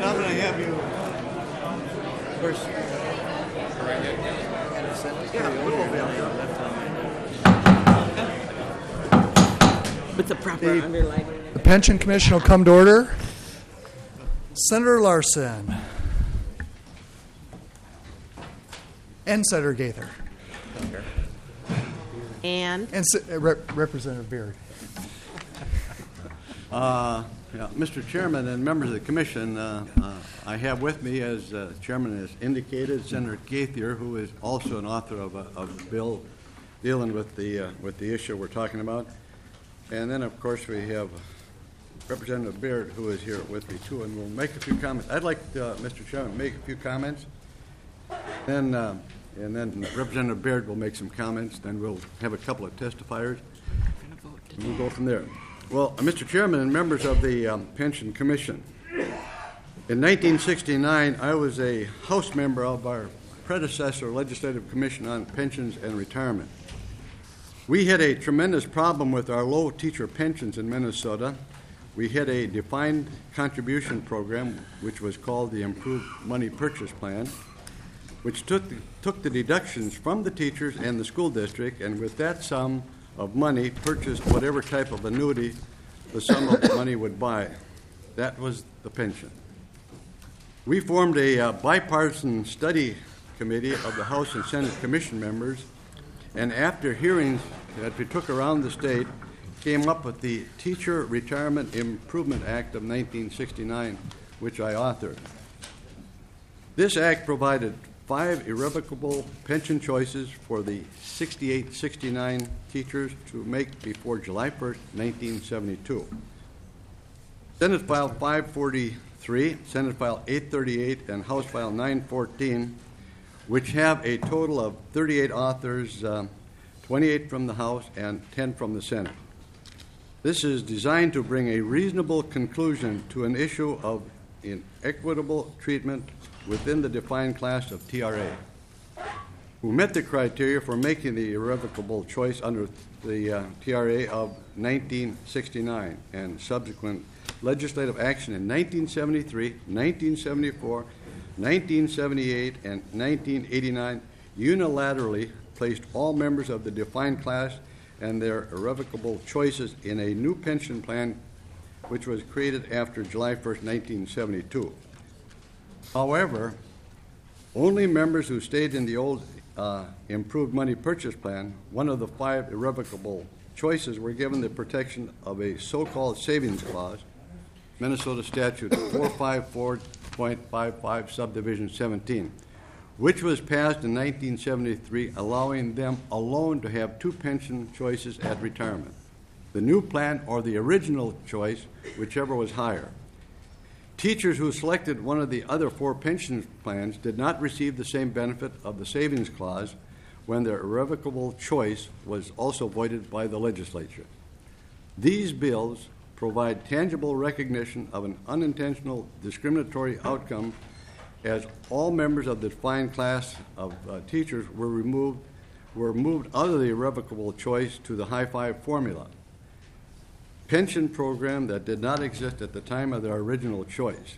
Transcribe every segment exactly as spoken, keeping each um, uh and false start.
I'm going to have you. Of course. Yeah, we'll With the proper The- underlining. The Pension Commission will come to order. Senator Larson. And Senator Gaither. And And Se- uh, Rep- Representative Beard. Uh, yeah, Mister Chairman and members of the Commission, uh, uh, I have with me, as uh, Chairman has indicated, Senator Gaither, who is also an author of a, of a bill dealing with the uh, with the issue we're talking about. And then, of course, we have Representative Beard, who is here with me, too, and we'll make a few comments. I'd like, uh, Mister Chairman, to make a few comments. Then, uh, and then Representative Beard will make some comments. Then we'll have a couple of testifiers. And we'll go from there. Well, uh, Mister Chairman and members of the um, Pension Commission, in nineteen sixty-nine, I was a House member of our predecessor Legislative Commission on Pensions and Retirement. We had a tremendous problem with our low teacher pensions in Minnesota. We had a defined contribution program, which was called the Improved Money Purchase Plan, which took the, took the deductions from the teachers and the school district, and with that sum of money purchased whatever type of annuity the sum of money would buy. That was the pension. We formed a uh, bipartisan study committee of the House and Senate Commission members, and after hearings that we took around the state, came up with the Teacher Retirement Improvement Act of nineteen sixty-nine, which I authored. This act provided five irrevocable pension choices for the sixty-eight sixty-nine teachers to make before July first, nineteen seventy-two. Senate File five forty-three, Senate File eight thirty-eight, and House File nine fourteen, which have a total of thirty-eight authors, um, twenty-eight from the House and ten from the Senate. This is designed to bring a reasonable conclusion to an issue of inequitable treatment within the defined class of T R A, who met the criteria for making the irrevocable choice under the uh, T R A of nineteen sixty-nine and subsequent legislative action in nineteen seventy-three, nineteen seventy-four, nineteen seventy-eight, and nineteen eighty-nine unilaterally placed all members of the defined class and their irrevocable choices in a new pension plan which was created after July first, nineteen seventy-two. However, only members who stayed in the old uh, improved money purchase plan, one of the five irrevocable choices, were given the protection of a so-called savings clause, Minnesota Statute four fifty-four point five five, subdivision seventeen, which was passed in nineteen seventy-three, allowing them alone to have two pension choices at retirement, the new plan or the original choice, whichever was higher. Teachers who selected one of the other four pension plans did not receive the same benefit of the savings clause when their irrevocable choice was also voided by the legislature. These bills provide tangible recognition of an unintentional discriminatory outcome, as all members of the defined class of uh, teachers were removed were moved out of the irrevocable choice to the high five formula pension program that did not exist at the time of their original choice.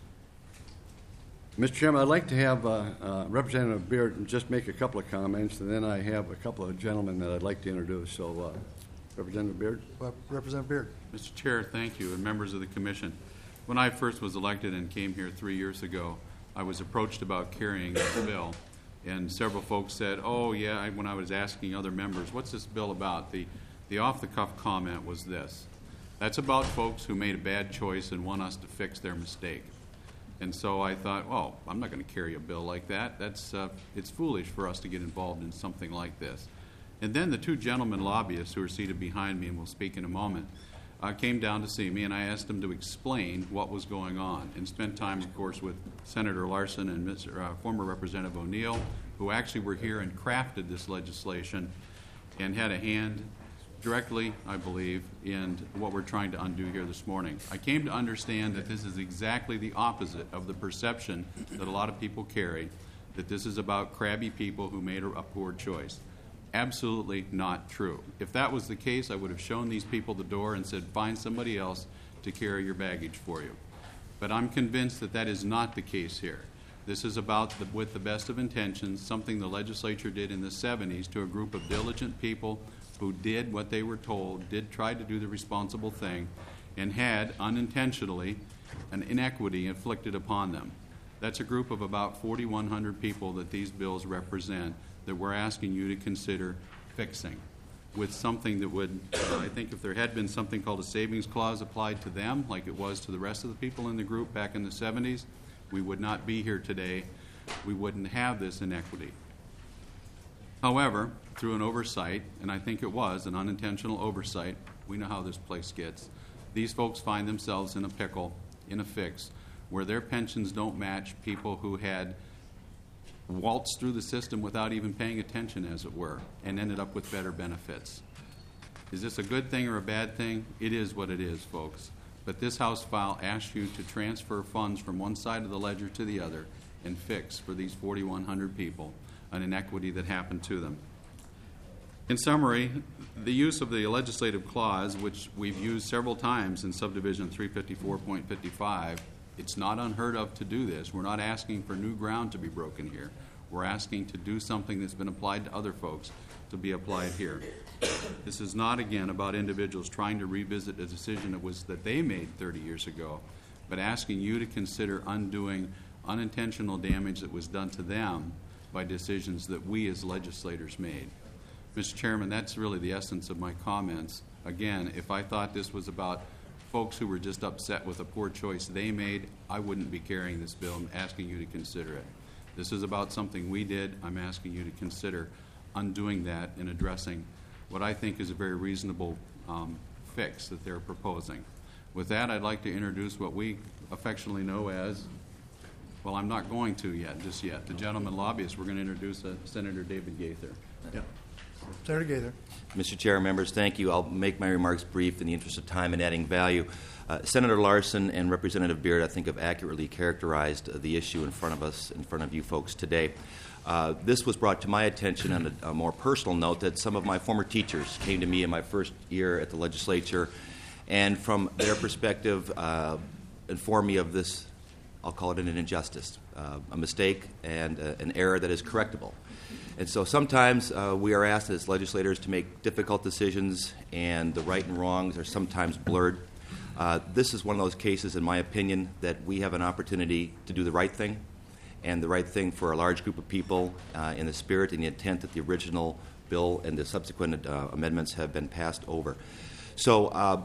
Mister Chairman, I'd like to have uh, uh, Representative Beard just make a couple of comments, and then I have a couple of gentlemen that I'd like to introduce. So, uh, Representative Beard. Uh, Representative Beard. Mister Chair, thank you, and members of the Commission. When I first was elected and came here three years ago, I was approached about carrying this bill, and several folks said, oh, yeah, I, when I was asking other members, what's this bill about? The, the off-the-cuff comment was this: that's about folks who made a bad choice and want us to fix their mistake. And so I thought, well, I'm not going to carry a bill like that. That's uh, it's foolish for us to get involved in something like this. And then the two gentlemen lobbyists who are seated behind me and will speak in a moment uh, came down to see me, and I asked them to explain what was going on, and spent time, of course, with Senator Larson and Mister Uh, former Representative O'Neill, who actually were here and crafted this legislation and had a hand directly, I believe, in what we're trying to undo here this morning. I came to understand that this is exactly the opposite of the perception that a lot of people carry, that this is about crabby people who made a poor choice. Absolutely not true. If that was the case, I would have shown these people the door and said, find somebody else to carry your baggage for you. But I'm convinced that that is not the case here. This is about, the, with the best of intentions, something the legislature did in the seventies to a group of diligent people who did what they were told, did try to do the responsible thing, and had, unintentionally, an inequity inflicted upon them. That's a group of about forty-one hundred people that these bills represent that we're asking you to consider fixing with something that would, uh, I think if there had been something called a savings clause applied to them, like it was to the rest of the people in the group back in the seventies, we would not be here today. We wouldn't have this inequity. However, through an oversight, and I think it was an unintentional oversight, we know how this place gets, these folks find themselves in a pickle, in a fix, where their pensions don't match people who had waltzed through the system without even paying attention, as it were, and ended up with better benefits. Is this a good thing or a bad thing? It is what it is, folks. But this House file asks you to transfer funds from one side of the ledger to the other and fix for these forty-one hundred people an inequity that happened to them. In summary, the use of the legislative clause, which we've used several times in subdivision three fifty-four point fifty-five, it's not unheard of to do this. We're not asking for new ground to be broken here. We're asking to do something that's been applied to other folks to be applied here. This is not, again, about individuals trying to revisit a decision that was that they made thirty years ago, but asking you to consider undoing unintentional damage that was done to them by decisions that we as legislators made. Mister Chairman, that's really the essence of my comments. Again, if I thought this was about folks who were just upset with a poor choice they made, I wouldn't be carrying this bill and asking you to consider it. This is about something we did. I'm asking you to consider undoing that and addressing what I think is a very reasonable um, fix that they're proposing. With that, I'd like to introduce what we affectionately know as, well, I'm not going to yet, just yet, the gentleman lobbyist. We're going to introduce uh, Senator David Gaither. Yeah. Senator Gaither. Mister Chair, members, thank you. I'll make my remarks brief in the interest of time and adding value. Uh, Senator Larson and Representative Beard, I think, have accurately characterized uh, the issue in front of us, in front of you folks today. Uh, this was brought to my attention on a, a more personal note that some of my former teachers came to me in my first year at the legislature, and from their perspective, uh, informed me of this, I'll call it an injustice, uh, a mistake and uh, an error that is correctable. And so sometimes uh, we are asked as legislators to make difficult decisions, and the right and wrongs are sometimes blurred. Uh, this is one of those cases, in my opinion, that we have an opportunity to do the right thing, and the right thing for a large group of people uh, in the spirit and the intent that the original bill and the subsequent uh, amendments have been passed over. So, uh,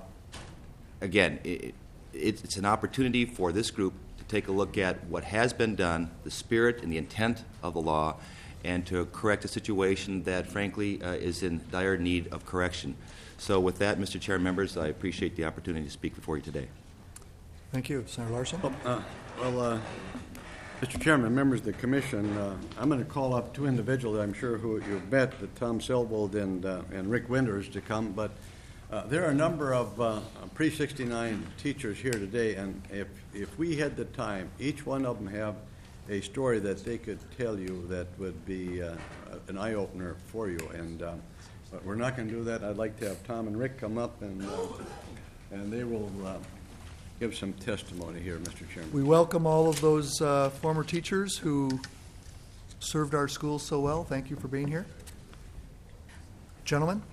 again, it, it, it's an opportunity for this group to take a look at what has been done, the spirit and the intent of the law, and to correct a situation that, frankly, uh, is in dire need of correction. So with that, Mister Chair, members, I appreciate the opportunity to speak before you today. Thank you. Senator Larson. Uh, well, uh, Mister Chairman, members of the Commission, uh, I'm going to call up two individuals I'm sure who you've met, uh, Tom Selwold and, uh, and Rick Winters, to come, but uh, there are a number of uh, pre sixty-nine teachers here today, and if, if we had the time, each one of them have a story that they could tell you that would be uh, an eye-opener for you. And uh, but we're not going to do that. I'd like to have Tom and Rick come up, and uh, and they will uh, give some testimony here, Mister Chairman. We welcome all of those uh, former teachers who served our schools so well. Thank you for being here. Gentlemen.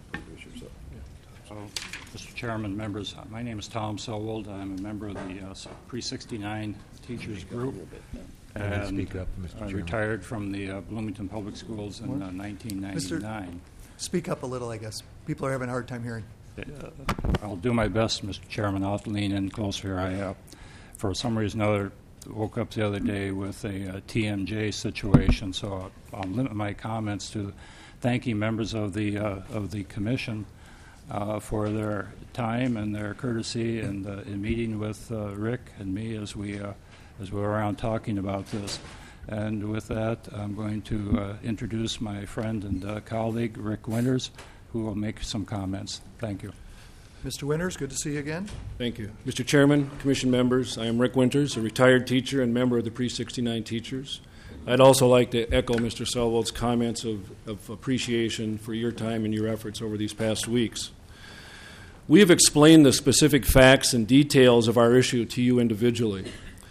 Uh, Mister Chairman, members, uh, my name is Tom Selwold. I'm a member of the uh, pre sixty-nine teachers group. And Speak up, Mister I Chairman. retired from the uh, Bloomington Public Schools in uh, nineteen ninety-nine. Speak up a little, I guess. People are having a hard time hearing. Uh, I'll do my best, Mister Chairman. I'll have to lean in closer here. I, uh, for some reason or other, woke up the other day with a uh, T M J situation, so I'll, I'll limit my comments to thanking members of the uh, of the commission uh, for their time and their courtesy and uh, in meeting with uh, Rick and me as we uh, as we were around talking about this. And with that, I'm going to uh, introduce my friend and uh, colleague, Rick Winters, who will make some comments. Thank you. Mister Winters, good to see you again. Thank you. Mister Chairman, Commission members, I am Rick Winters, a retired teacher and member of the pre sixty-nine teachers. I'd also like to echo Mister Selwold's comments of, of appreciation for your time and your efforts over these past weeks. We have explained the specific facts and details of our issue to you individually.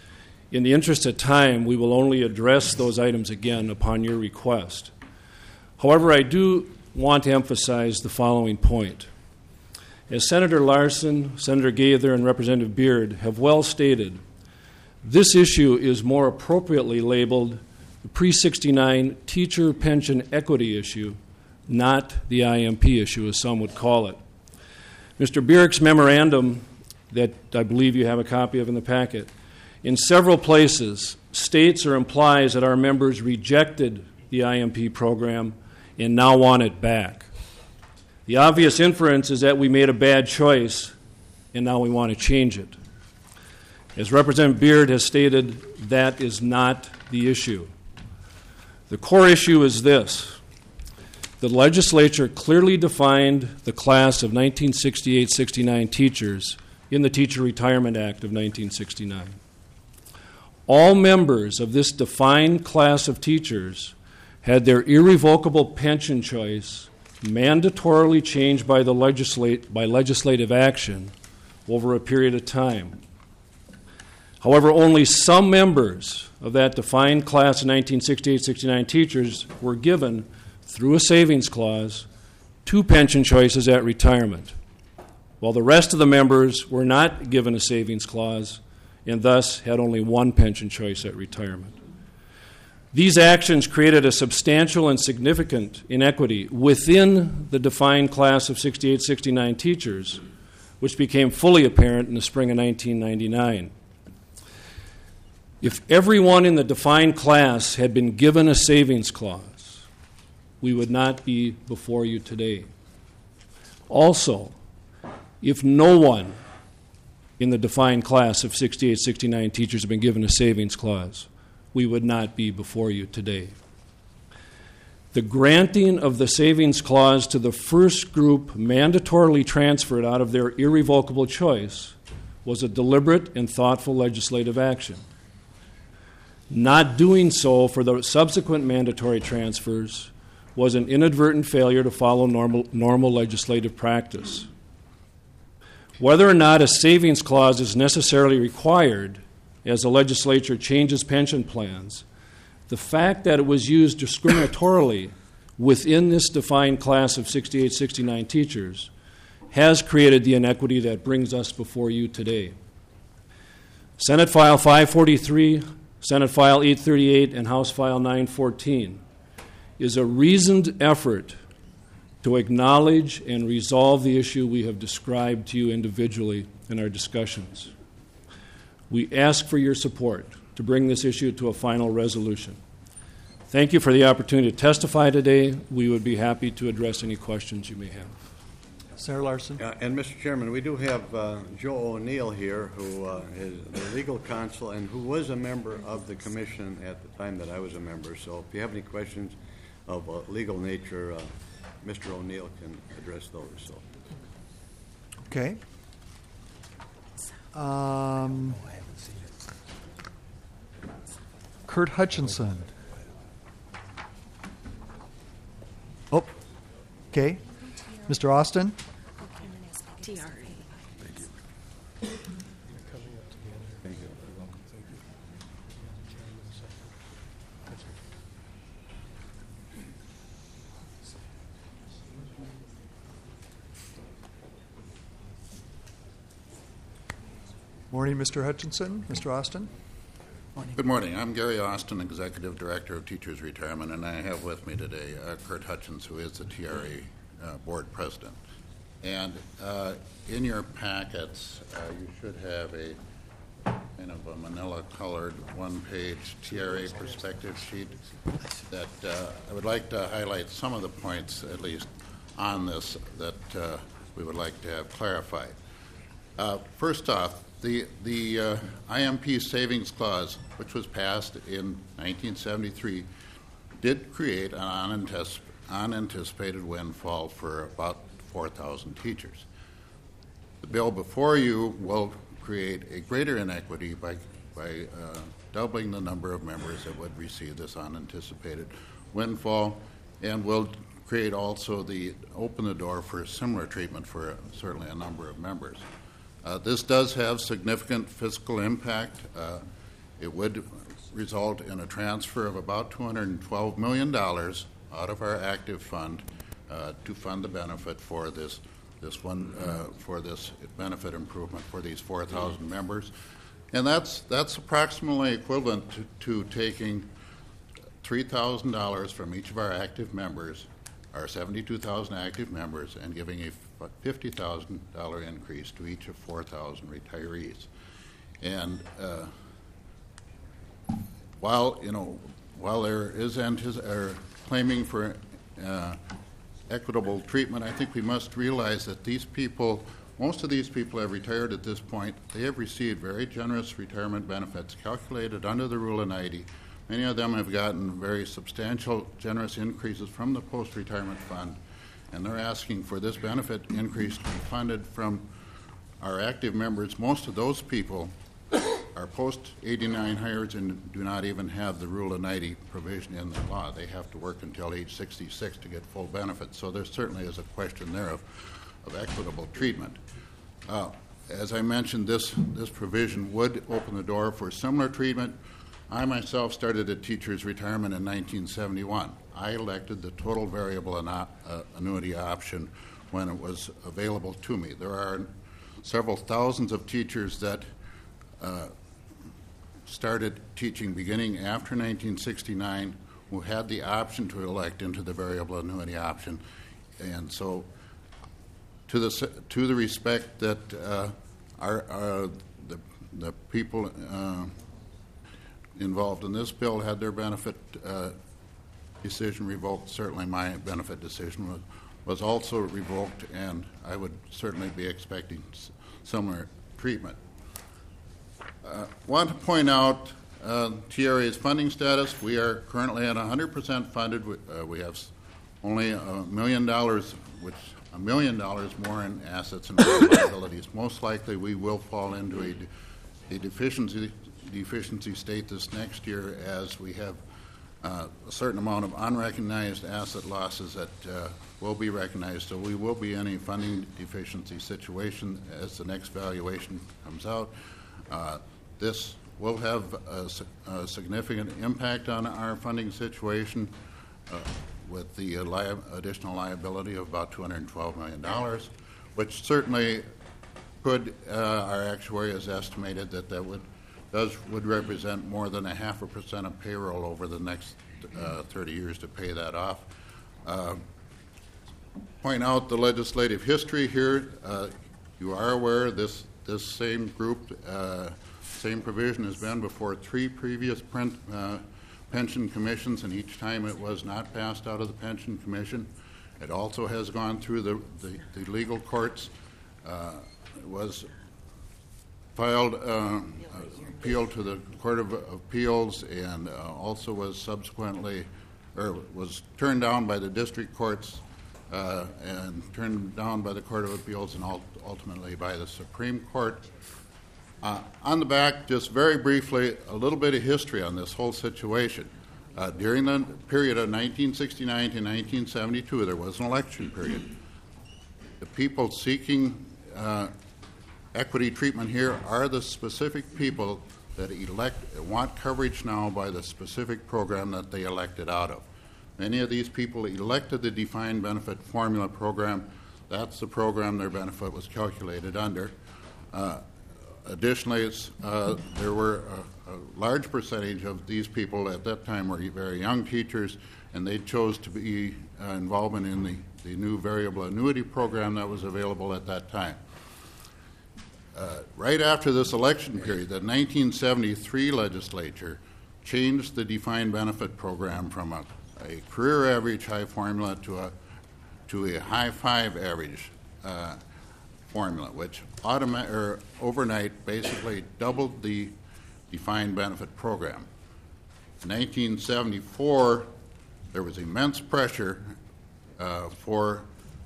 In the interest of time, we will only address those items again upon your request. However, I do want to emphasize the following point. As Senator Larson, Senator Gaither, and Representative Beard have well stated, this issue is more appropriately labeled the pre sixty-nine teacher pension equity issue, not the I M P issue, as some would call it. Mister Bierk's memorandum, that I believe you have a copy of in the packet, in several places states or implies that our members rejected the I M P program and now want it back. The obvious inference is that we made a bad choice and now we want to change it. As Representative Beard has stated, that is not the issue. The core issue is this. The legislature clearly defined the class of nineteen sixty-eight sixty-nine teachers in the Teacher Retirement Act of nineteen sixty-nine. All members of this defined class of teachers had their irrevocable pension choice mandatorily changed by the legislate, by legislative action over a period of time. However, only some members of that defined class of nineteen sixty-eight sixty-nine teachers were given, through a savings clause, two pension choices at retirement, while the rest of the members were not given a savings clause and thus had only one pension choice at retirement. These actions created a substantial and significant inequity within the defined class of sixty-eight sixty-nine teachers, which became fully apparent in the spring of nineteen ninety-nine. If everyone in the defined class had been given a savings clause, we would not be before you today. Also, if no one in the defined class of sixty-eight sixty-nine teachers had been given a savings clause, we would not be before you today. The granting of the savings clause to the first group mandatorily transferred out of their irrevocable choice was a deliberate and thoughtful legislative action. Not doing so for the subsequent mandatory transfers was an inadvertent failure to follow normal, normal legislative practice. Whether or not a savings clause is necessarily required as the legislature changes pension plans, the fact that it was used discriminatorily within this defined class of sixty-eight sixty-nine teachers has created the inequity that brings us before you today. Senate File five forty-three, Senate File eight thirty-eight, and House File nine fourteen is a reasoned effort to acknowledge and resolve the issue we have described to you individually in our discussions. We ask for your support to bring this issue to a final resolution. Thank you for the opportunity to testify today. We would be happy to address any questions you may have. Senator Larson. Uh, And, Mister Chairman, we do have uh, Joe O'Neill here, who uh, is the legal counsel and who was a member of the commission at the time that I was a member. So if you have any questions of a legal nature, uh, Mister O'Neill can address those. So. Okay. Um, Kurt Hutchinson. Oh, okay. Mister Austin. T R A. Morning, Mister Hutchinson. Mister Austin. Good morning. I'm Gary Austin, Executive Director of Teachers Retirement, and I have with me today uh, Kurt Hutchins, who is the T R A uh, Board President. And uh, in your packets, uh, you should have a kind of a manila-colored one-page T R A perspective sheet that uh, I would like to highlight some of the points, at least, on this that uh, we would like to have clarified. Uh, first off, The, the uh, I M P Savings Clause, which was passed in nineteen seventy-three, did create an unantici- unanticipated windfall for about four thousand teachers. The bill before you will create a greater inequity by, by uh, doubling the number of members that would receive this unanticipated windfall, and will create also the, open the door for similar treatment for uh, certainly a number of members. Uh, this does have significant fiscal impact. Uh, it would result in a transfer of about two hundred twelve million dollars out of our active fund uh, to fund the benefit for this this one uh, for this benefit improvement for these four thousand members, and that's that's approximately equivalent to, to taking three thousand dollars from each of our active members, our seventy-two thousand active members, and giving a fifty thousand dollars increase to each of four thousand retirees. And uh, while you know, while there is antis- or claiming for uh, equitable treatment, I think we must realize that these people, most of these people have retired at this point. They have received very generous retirement benefits calculated under the Rule of ninety. Many of them have gotten very substantial, generous increases from the post-retirement fund, and they're asking for this benefit increase to be funded from our active members. Most of those people are post eighty-nine hires and do not even have the Rule of ninety provision in the law. They have to work until age sixty-six to get full benefits. So there certainly is a question there of, of equitable treatment. Uh, as I mentioned, this, this provision would open the door for similar treatment. I myself started at teachers' retirement in nineteen seventy-one. I elected the total variable annu- uh, annuity option when it was available to me. There are several thousands of teachers that uh, started teaching beginning after nineteen sixty-nine who had the option to elect into the variable annuity option. And so to the, to the respect that uh, our, our, the, the people uh, involved in this bill had their benefit uh, decision revoked, certainly my benefit decision was, was also revoked, and I would certainly be expecting s- similar treatment. I uh, want to point out uh, T R A's funding status. We are currently at one hundred percent funded. We, uh, we have only a million dollars, which a million dollars more in assets and liabilities. Most likely we will fall into a, a deficiency deficiency state this next year, as we have uh, a certain amount of unrecognized asset losses that uh, will be recognized. So we will be in a funding deficiency situation as the next valuation comes out. Uh, this will have a, a significant impact on our funding situation uh, with the uh, li- additional liability of about two hundred twelve million dollars, which certainly could, uh, our actuary has estimated that that would does would represent more than a half a percent of payroll over the next uh, thirty years to pay that off. Uh, point out the legislative history here. Uh, you are aware this this same group, uh, same provision has been before three previous print, uh, pension commissions, and each time it was not passed out of the pension commission. It also has gone through the, the, the legal courts. Uh, it was filed uh, appeal to the Court of Appeals, and uh, also was subsequently, or was turned down by the district courts, uh, and turned down by the Court of Appeals, and ult- ultimately by the Supreme Court. Uh, on the back, just very briefly, a little bit of history on this whole situation. Uh, during the period of nineteen sixty-nine to nineteen seventy-two, there was an election period. The people seeking uh, equity treatment here are the specific people that elect want coverage now by the specific program that they elected out of. Many of these people elected the defined benefit formula program. That's the program their benefit was calculated under. Uh, additionally, it's, uh, there were a, a large percentage of these people at that time were very young teachers, and they chose to be uh, involvement in the, the new variable annuity program that was available at that time. Uh, right after this election period, the nineteen seventy-three legislature changed the defined benefit program from a, a career average high formula to a to a high five average uh, formula, which automa- or overnight basically doubled the defined benefit program. In nineteen seventy-four, there was immense pressure uh, for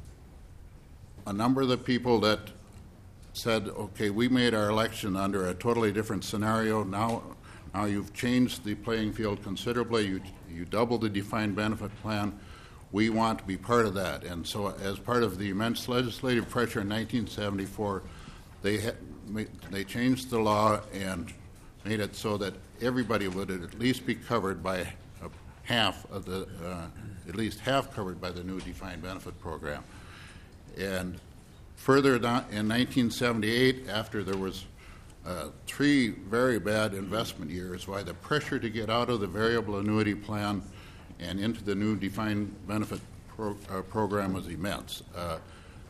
a number of the people that said, okay, we made our election under a totally different scenario. Now, now you've changed the playing field considerably. You, you doubled the defined benefit plan. We want to be part of that. And so as part of the immense legislative pressure in nineteen seventy-four, they, ha- they changed the law and made it so that everybody would at least be covered by a half of the, uh, at least half covered by the new defined benefit program. And further down in nineteen seventy-eight, after there was uh, three very bad investment years, why the pressure to get out of the variable annuity plan and into the new defined benefit pro- uh, program was immense. Uh,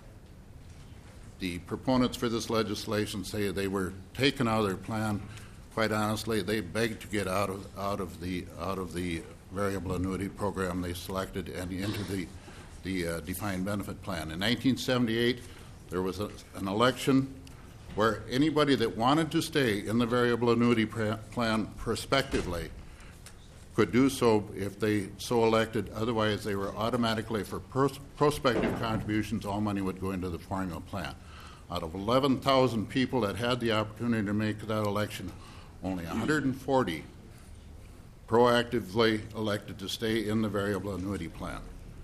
the proponents for this legislation say they were taken out of their plan. Quite honestly, they begged to get out of out of the out of the variable annuity program they selected and into the the uh, defined benefit plan. In nineteen seventy-eight, there was a, an election where anybody that wanted to stay in the variable annuity pra- plan prospectively could do so if they so elected. Otherwise, they were automatically, for pros- prospective contributions, all money would go into the formula plan. Out of eleven thousand people that had the opportunity to make that election, only one hundred forty proactively elected to stay in the variable annuity plan.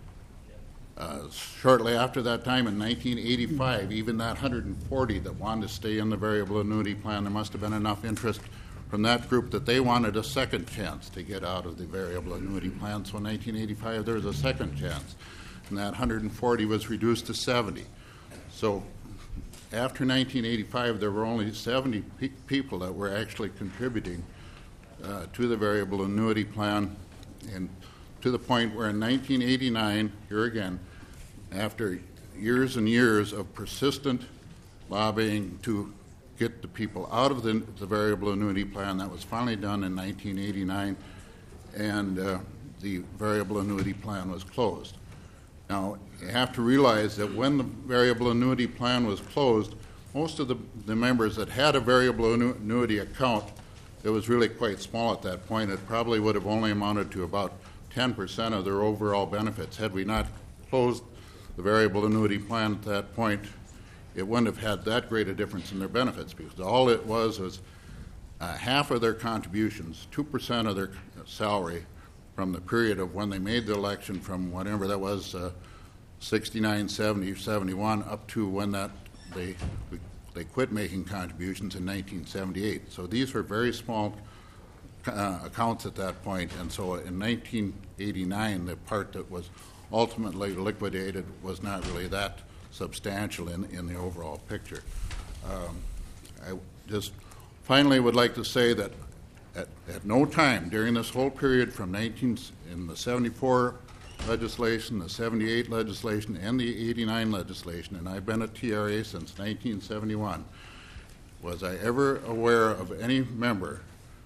Uh, shortly after that time, in nineteen eighty-five, even that one hundred forty that wanted to stay in the variable annuity plan, there must have been enough interest from that group that they wanted a second chance to get out of the variable annuity plan. So in nineteen eighty-five, there was a second chance, and that one hundred forty was reduced to seventy. So after nineteen eighty-five, there were only seventy pe- people that were actually contributing uh, to the variable annuity plan, and to the point where in nineteen eighty-nine, here again, after years and years of persistent lobbying to get the people out of the, the variable annuity plan, that was finally done in nineteen eighty-nine, and uh, the variable annuity plan was closed. Now, you have to realize that when the variable annuity plan was closed, most of the, the members that had a variable annu- annuity account, it was really quite small at that point. It probably would have only amounted to about ten percent of their overall benefits. Had we not closed the variable annuity plan at that point, it wouldn't have had that great a difference in their benefits, because all it was was uh, half of their contributions, two percent of their salary from the period of when they made the election, from whatever that was, uh, sixty-nine, seventy, seventy-one, up to when that they they quit making contributions in nineteen seventy-eight. So these were very small uh, accounts at that point, and so in nineteen eighty-nine, the part that was ultimately liquidated was not really that substantial in, in the overall picture. Um, I just finally would like to say that at, at no time during this whole period from nineteen in the seventy-four legislation, the seventy-eight legislation, and the eighty-nine legislation, and I've been a T R A since nineteen seventy-one, was I ever aware of any member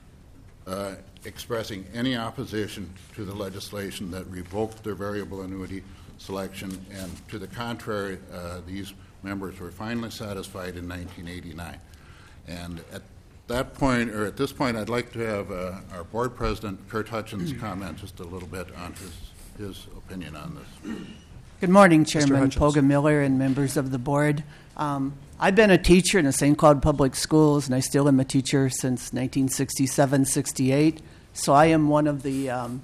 uh, expressing any opposition to the legislation that revoked their variable annuity selection, and to the contrary, uh, these members were finally satisfied in nineteen eighty-nine. And at that point, or at this point, I'd like to have uh, our board president, Kurt Hutchins, comment just a little bit on his his opinion on this. Good morning, Chairman Hutchins. Poga Miller and members of the board. Um, I've been a teacher in the Saint Cloud Public Schools, and I still am a teacher since nineteen sixty-seven sixty-eight. So I am one of the um,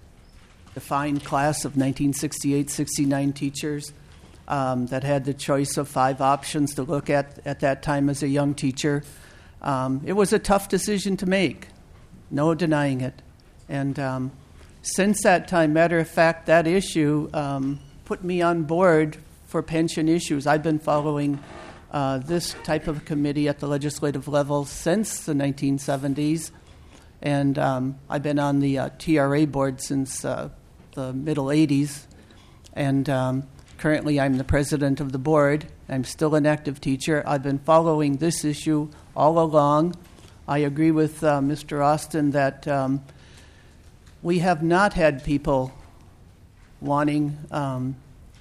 defined class of nineteen sixty-eight sixty-nine teachers um, that had the choice of five options to look at at that time as a young teacher. Um, it was a tough decision to make, no denying it. And um, since that time, matter of fact, that issue um, put me on board for pension issues. I've been following uh, this type of committee at the legislative level since the nineteen seventies. And um, I've been on the uh, T R A board since uh, the middle eighties. And um, currently I'm the president of the board. I'm still an active teacher. I've been following this issue all along. I agree with uh, Mister Austin that um, we have not had people wanting um,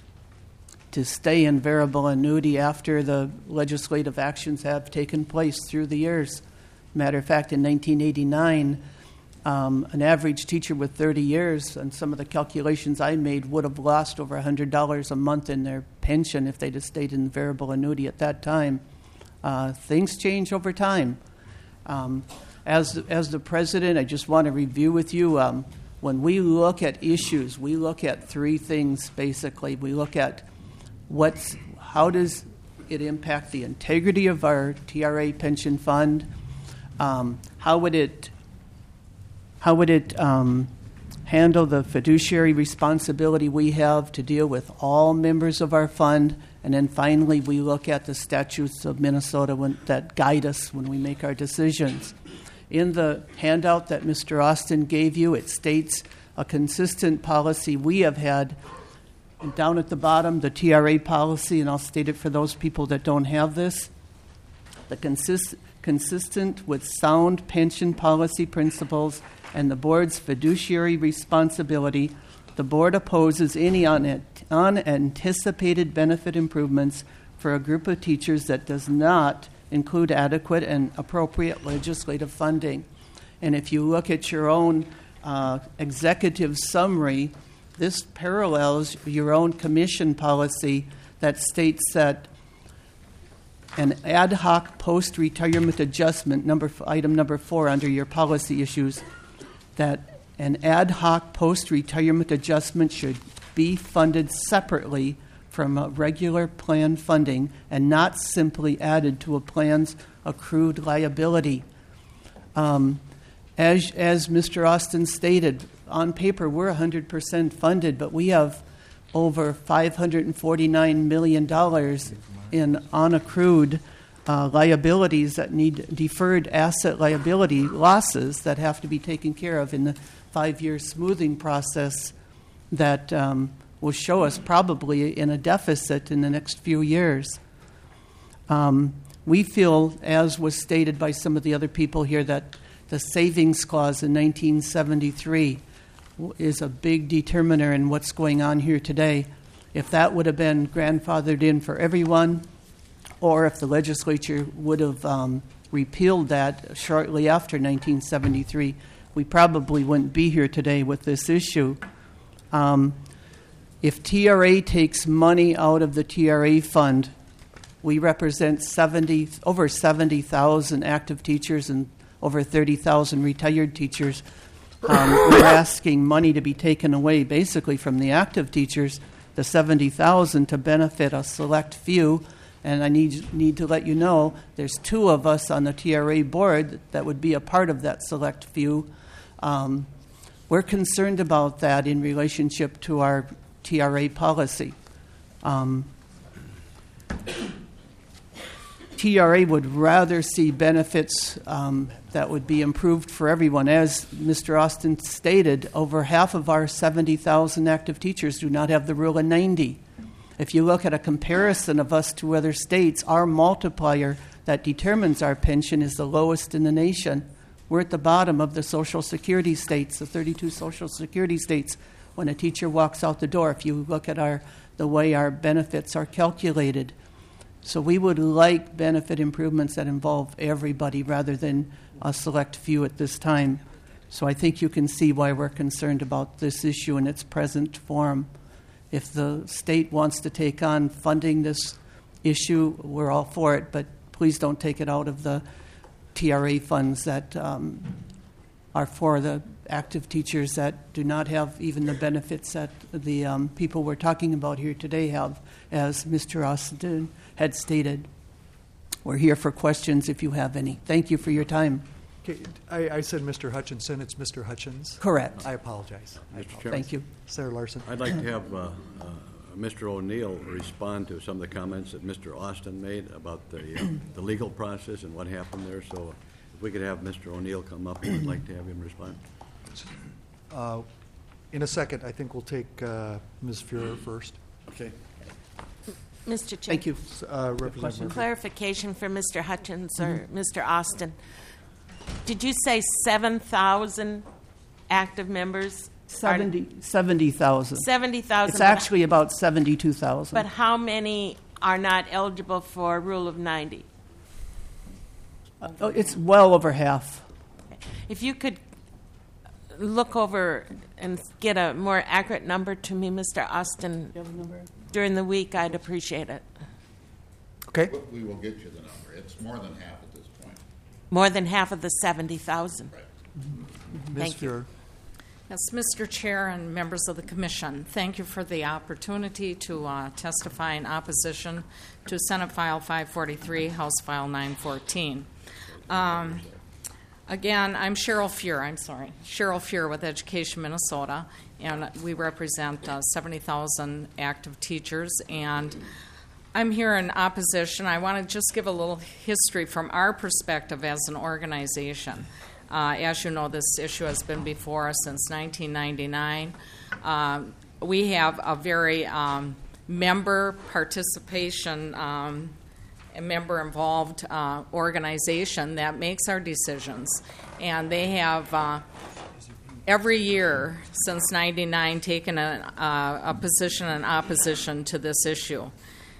to stay in variable annuity after the legislative actions have taken place through the years. Matter of fact, in nineteen eighty-nine, um, an average teacher with thirty years, and some of the calculations I made, would have lost over one hundred dollars a month in their pension if they'd have stayed in variable annuity at that time. Uh, things change over time. Um, as, as the president, I just want to review with you, um, when we look at issues, we look at three things basically. We look at what's, how does it impact the integrity of our T R A pension fund? Um, how would it how would it um, handle the fiduciary responsibility we have to deal with all members of our fund? And then finally, we look at the statutes of Minnesota when, that guide us when we make our decisions. In the handout that Mister Austin gave you, it states a consistent policy we have had. And down at the bottom, the T R A policy, and I'll state it for those people that don't have this. The consist, consistent with sound pension policy principles and the board's fiduciary responsibility, the board opposes any un- unanticipated benefit improvements for a group of teachers that does not include adequate and appropriate legislative funding. And if you look at your own uh, executive summary, this parallels your own commission policy that states that an ad hoc post-retirement adjustment, number item number four under your policy issues, that an ad hoc post-retirement adjustment should be funded separately from a regular plan funding and not simply added to a plan's accrued liability. Um, as, as Mister Austin stated, on paper we're one hundred percent funded, but we have over five hundred forty-nine million dollars in unaccrued uh, liabilities that need deferred asset liability losses that have to be taken care of in the five-year smoothing process that um, will show us probably in a deficit in the next few years. Um, we feel, as was stated by some of the other people here, that the savings clause in nineteen seventy-three is a big determiner in what's going on here today. If that would have been grandfathered in for everyone, or if the legislature would have um, repealed that shortly after nineteen seventy-three, we probably wouldn't be here today with this issue. Um, if T R A takes money out of the T R A fund, we represent seventy over seventy thousand active teachers and over thirty thousand retired teachers. Um, we're asking money to be taken away basically from the active teachers, the seventy thousand, to benefit a select few. And I need need to let you know there's two of us on the T R A board that would be a part of that select few. Um, we're concerned about that in relationship to our T R A policy. Um, T R A would rather see benefits um, that would be improved for everyone. As Mister Austin stated, over half of our seventy thousand active teachers do not have the rule of ninety. If you look at a comparison of us to other states, our multiplier that determines our pension is the lowest in the nation. We're at the bottom of the Social Security states, the thirty-two Social Security states, when a teacher walks out the door, if you look at our the way our benefits are calculated. So we would like benefit improvements that involve everybody rather than a select few at this time. So I think you can see why we're concerned about this issue in its present form. If the state wants to take on funding this issue, we're all for it, but please don't take it out of the T R A funds that um, are for the active teachers that do not have even the benefits that the um, people we're talking about here today have, as Mister Austin had stated. We're here for questions if you have any. Thank you for your time. Okay, I, I said Mister Hutchinson. It's Mister Hutchins. Correct. I apologize. I Mister apologize. Chairman. Thank you. Sarah Larson. I'd like to have uh, uh, Mister O'Neill respond to some of the comments that Mister Austin made about the uh, the legal process and what happened there. So if we could have Mister O'Neill come up, I'd like to have him respond. Uh, in a second, I think we'll take uh, Miz Fuhrer first. Okay. Mister Chair. Thank you. Uh, Representative Murphy. Clarification for Mister Hutchins or Mister Austin. Did you say seven thousand active members? seventy seventy thousand. seventy thousand. It's actually about seventy-two thousand. But how many are not eligible for Rule of ninety? Oh, it's well over half. If you could look over and get a more accurate number to me, Mister Austin, during the week, I'd appreciate it. Okay. We will get you the number. It's more than half at this point. More than half of the seventy thousand. Miz Thank you. Fuhrer. Yes, Mister Chair and members of the Commission, thank you for the opportunity to uh, testify in opposition to Senate File five forty-three, House File nine fourteen. Um, Again, I'm Cheryl Fuhr, I'm sorry, Cheryl Fuhr with Education Minnesota, and we represent uh, seventy thousand active teachers, and I'm here in opposition. I want to just give a little history from our perspective as an organization. Uh, as you know, this issue has been before us since nineteen ninety-nine. Um, we have a very um, member participation um, a member-involved uh, organization that makes our decisions, and they have uh, every year since ninety-nine taken a, uh, a position in opposition to this issue.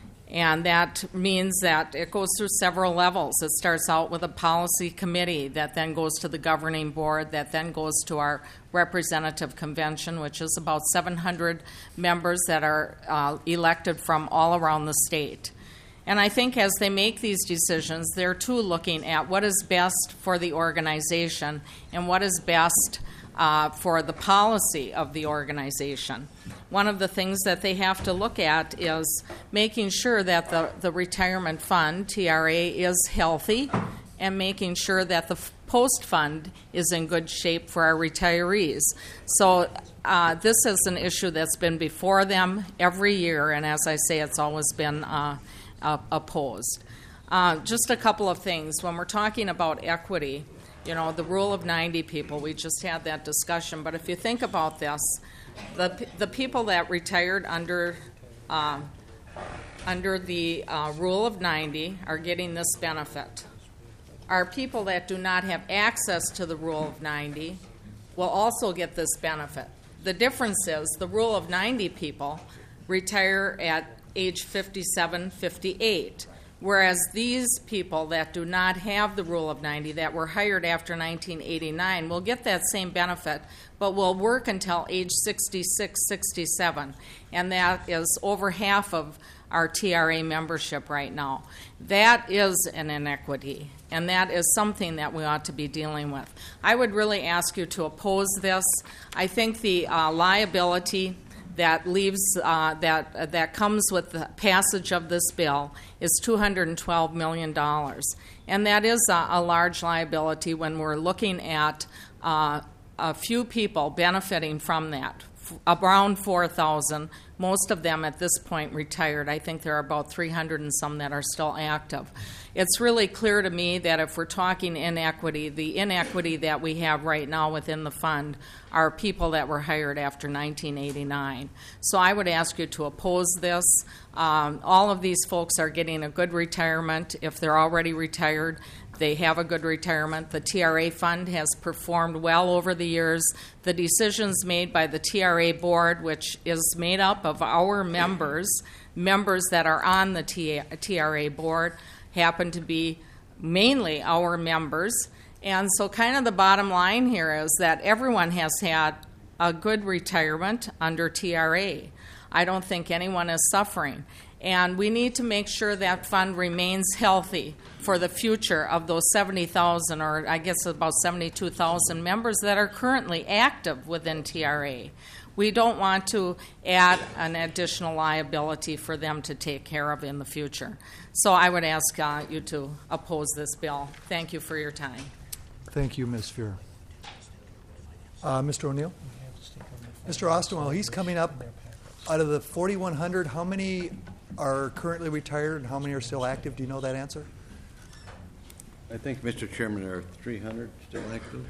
And that means that it goes through several levels. It starts out with a policy committee that then goes to the governing board, that then goes to our representative convention, which is about seven hundred members that are uh, elected from all around the state. And I think as they make these decisions, they're too looking at what is best for the organization and what is best uh, for the policy of the organization. One of the things that they have to look at is making sure that the, the retirement fund, T R A, is healthy, and making sure that the f- post fund is in good shape for our retirees. So uh, this is an issue that's been before them every year, and as I say, it's always been uh, uh, opposed. Uh, just a couple of things. When we're talking about equity, you know, the rule of ninety people, we just had that discussion, but if you think about this, the the people that retired under uh, under the uh, rule of ninety are getting this benefit. Our people that do not have access to the rule of ninety will also get this benefit. The difference is the rule of ninety people retire at age fifty-seven, fifty-eight, whereas these people that do not have the rule of ninety, that were hired after nineteen eighty-nine, will get that same benefit, but will work until age sixty-six, sixty-seven, and that is over half of our T R A membership right now. That is an inequity, and that is something that we ought to be dealing with. I would really ask you to oppose this. I think the uh, liability that leaves uh, that uh, that comes with the passage of this bill is two hundred twelve million dollars, and that is a, a large liability when we're looking at uh, a few people benefiting from that. F- around four thousand, most of them at this point retired. I think there are about three hundred and some that are still active. It's really clear to me that if we're talking inequity, the inequity that we have right now within the fund are people that were hired after nineteen eighty-nine. So I would ask you to oppose this. Um, all of these folks are getting a good retirement. If they're already retired, they have a good retirement. The T R A fund has performed well over the years. The decisions made by the T R A board, which is made up of our members, members that are on the T R A board, happen to be mainly our members. And so kind of the bottom line here is that everyone has had a good retirement under T R A. I don't think anyone is suffering. And we need to make sure that fund remains healthy for the future of those seventy thousand, or I guess about seventy-two thousand members that are currently active within T R A. We don't want to add an additional liability for them to take care of in the future. So I would ask uh, you to oppose this bill. Thank you for your time. Thank you, Miz Fuhr. Uh, Mister O'Neill? Mister Austin, while he's coming up, out of the forty-one hundred, how many are currently retired and how many are still active? Do you know that answer? I think, Mister Chairman, there are three hundred still active.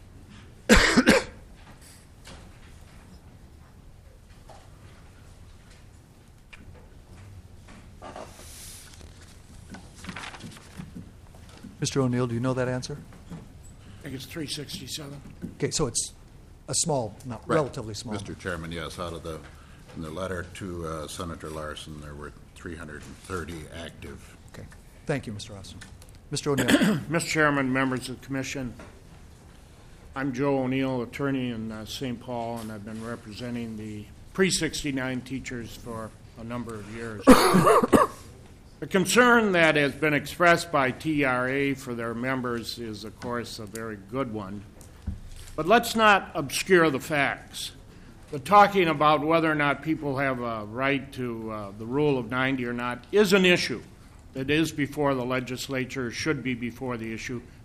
Mister O'Neill, do you know that answer? I think it's three sixty-seven. Okay, so it's a small, not Right. relatively small. Mister Chairman, yes, out of the, in the letter to uh, Senator Larson, there were three hundred thirty active. Okay, thank you, Mister Austin. Mister O'Neill. Mister Chairman, members of the Commission, I'm Joe O'Neill, attorney in uh, Saint Paul, and I've been representing the pre sixty-nine teachers for a number of years. The concern that has been expressed by T R A for their members is, of course, a very good one. But let's not obscure the facts. The talking about whether or not people have a right to uh, the rule of ninety or not is an issue. It is before the legislature, should be before the issue,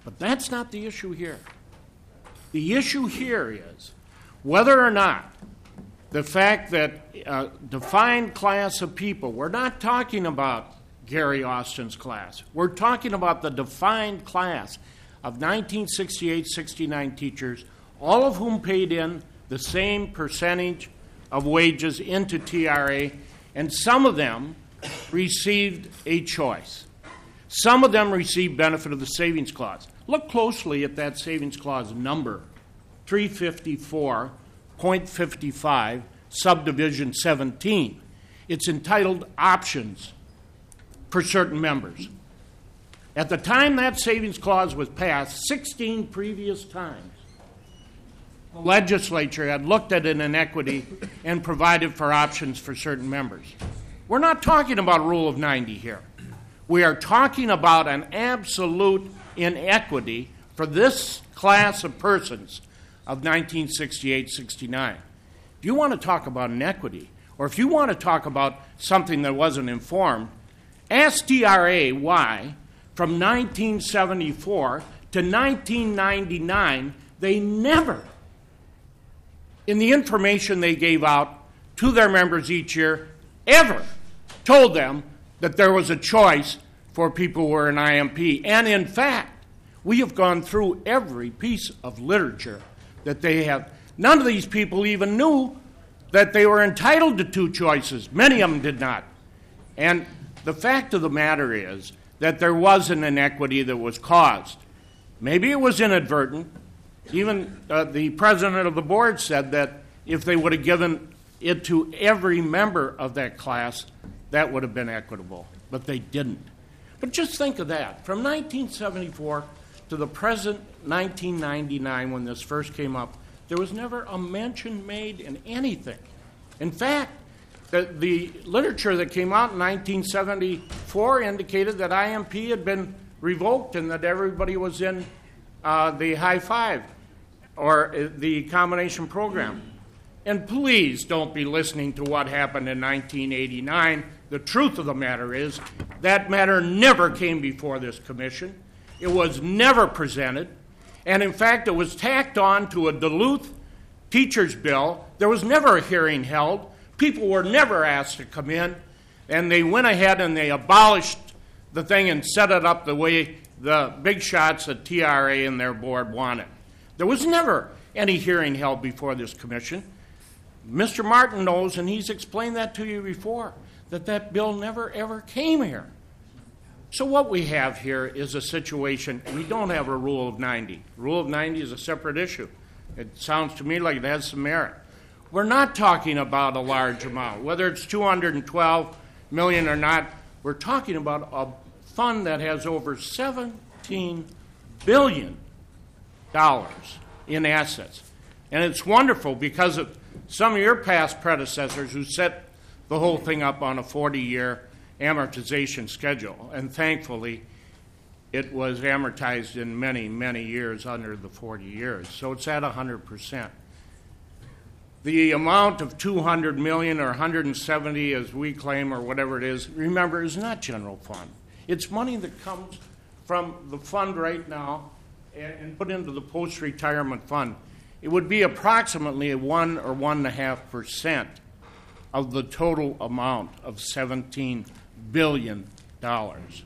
But that's not the issue here. The issue here is whether or not the fact that a defined class of people, we're not talking about Gary Austin's class. We're talking about the defined class of nineteen sixty-eight sixty-nine teachers, all of whom paid in the same percentage of wages into T R A, and some of them received a choice. Some of them received benefit of the savings clause. Look closely at that savings clause number, three fifty-four point five five, subdivision seventeen. It's entitled options for certain members. At the time that savings clause was passed, sixteen previous times, the legislature had looked at an inequity and provided for options for certain members. We're not talking about Rule of ninety here. We are talking about an absolute inequity for this class of persons of nineteen sixty-eight sixty-nine. If you want to talk about inequity, or if you want to talk about something that wasn't informed, ask T R A why from nineteen seventy-four to nineteen ninety-nine, they never, in the information they gave out to their members each year, ever told them that there was a choice for people who were in I M P. And in fact, we have gone through every piece of literature that they have. None of these people even knew that they were entitled to two choices. Many of them did not. And the fact of the matter is that there was an inequity that was caused. Maybe it was inadvertent. Even uh, the president of the board said that if they would have given it to every member of that class, that would have been equitable. But they didn't. But just think of that. From nineteen seventy-four to the present nineteen ninety-nine, when this first came up, there was never a mention made in anything. In fact, the, the literature that came out in nineteen seventy-four indicated that I M P had been revoked and that everybody was in uh, the high five or uh, the combination program. And please don't be listening to what happened in nineteen eighty-nine. The truth of the matter is that matter never came before this commission. It was never presented. And in fact, it was tacked on to a Duluth teacher's bill. There was never a hearing held. People were never asked to come in. And they went ahead and they abolished the thing and set it up the way the big shots at T R A and their board wanted. There was never any hearing held before this commission. Mister Martin knows, and he's explained that to you before, that that bill never, ever came here. So what we have here is a situation, we don't have a rule of ninety. Rule of ninety is a separate issue. It sounds to me like it has some merit. We're not talking about a large amount. Whether it's two hundred twelve million dollars or not, we're talking about a fund that has over seventeen billion dollars in assets. And it's wonderful because of some of your past predecessors who set the whole thing up on a forty-year amortization schedule. And thankfully, it was amortized in many, many years under the forty years. So it's at one hundred percent. The amount of two hundred million dollars or one hundred seventy, as we claim, or whatever it is, remember, is not general fund. It's money that comes from the fund right now and, and put into the post-retirement fund. It would be approximately a one or one and a half percent of the total amount of seventeen billion dollars.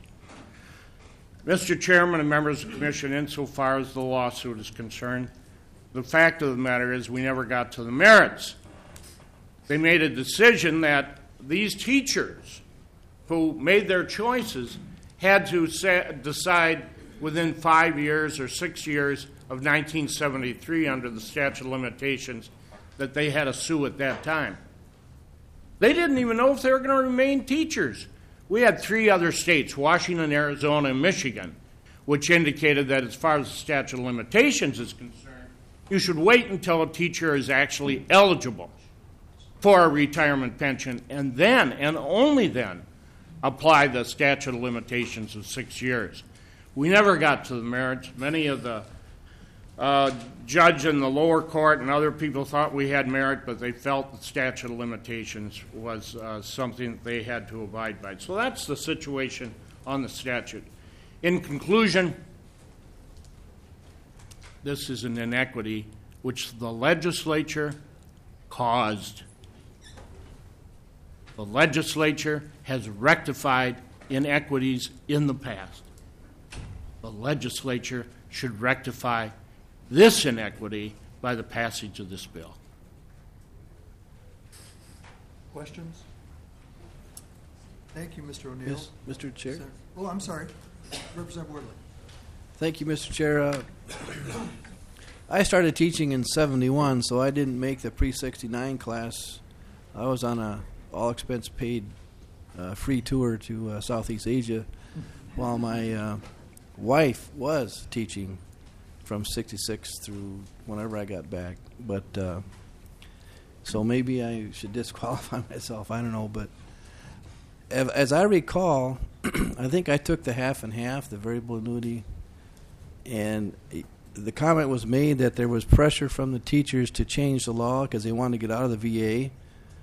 Mister Chairman and members of the Commission, insofar as the lawsuit is concerned, the fact of the matter is we never got to the merits. They made a decision that these teachers who made their choices had to sa- decide within five years or six years of nineteen seventy-three under the statute of limitations that they had to sue at that time. They didn't even know if they were going to remain teachers. We had three other states, Washington, Arizona, and Michigan, which indicated that as far as the statute of limitations is concerned, you should wait until a teacher is actually eligible for a retirement pension, and then, and only then, apply the statute of limitations of six years. We never got to the merits. Many of the uh, judge in the lower court and other people thought we had merit, but they felt the statute of limitations was uh, something that they had to abide by. So that's the situation on the statute. In conclusion, this is an inequity which the legislature caused. The legislature has rectified inequities in the past. The legislature should rectify this inequity by the passage of this bill. Questions? Thank you, Mister O'Neill. Yes, Mister Chair. Sir. Oh, I'm sorry. Representative Wardley. Thank you, Mister Chair. Uh, I started teaching in seventy-one, so I didn't make the pre sixty-nine class. I was on a all-expense paid uh, free tour to uh, Southeast Asia while my uh, wife was teaching from sixty-six through whenever I got back. But uh, so maybe I should disqualify myself. I don't know, but as I recall, I think I took the half and half, the variable annuity, and the comment was made that there was pressure from the teachers to change the law because they wanted to get out of the V A.